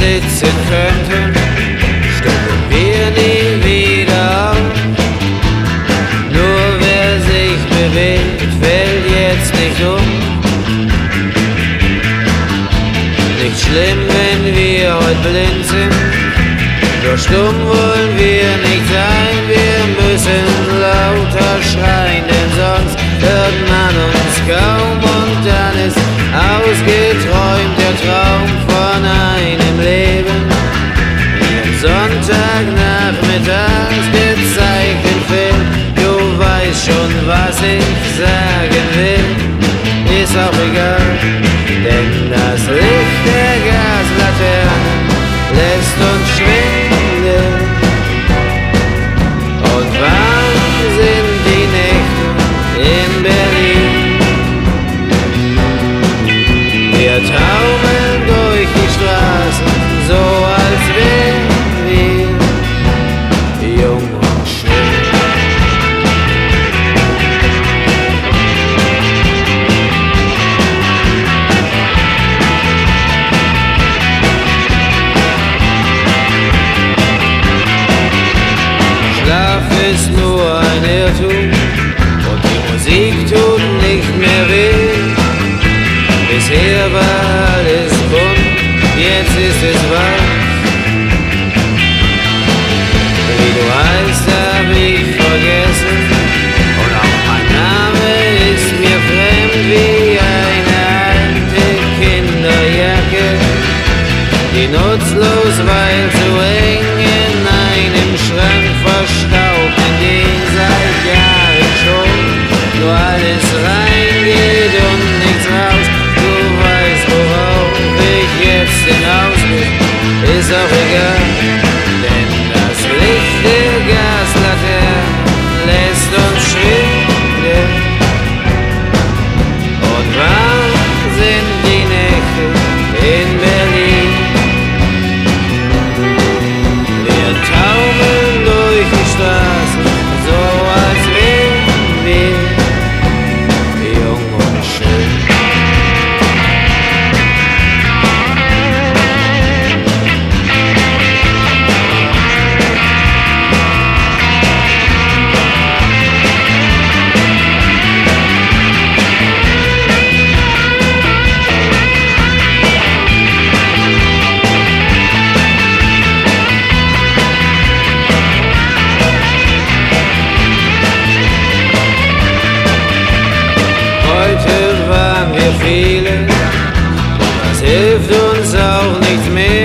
sitzen könnten, stünden wir nie wieder auf. Nur wer sich bewegt, fällt jetzt nicht um. Nicht schlimm, wenn wir heute blind sind, doch stumm wollen wir nicht sein. Wir müssen lauter schreien, denn sonst hört man uns kaum. Und dann ist ausgeträumt der Traum von einem Leben. Wie am Sonntagnachmittag gezeigt im Film. Du weißt schon, was ich sagen will. Ist auch egal, denn das Licht der Gaslaterne lässt uns schwindeln. Und warm sind die Nächte in Berlin. Wir taumeln durch die Straßen, so als wären wir jung und schön. Schlaf ist nur ein Irrtum und die Musik tut nicht mehr weh. Bisher war alles bunt, jetzt ist es weiß. Wie du heißt, hab ich vergessen, und auch mein Name ist mir fremd wie eine alte Kinderjacke, die nutzlos, weil zu eng in einem Schrank verstaubt, in den seit Jahren schon nur alles reingeht und nichts raus. Du weißt, worauf ich jetzt hinaus will, ist auch egal, denn das Licht der Gaslaterne lässt uns schwindeln. Und warm sind die Nächte in Berlin. Wir taumeln durch die Straßen, so als wären wir jung und schön. Heute waren wir viele, das hilft uns auch nicht mehr.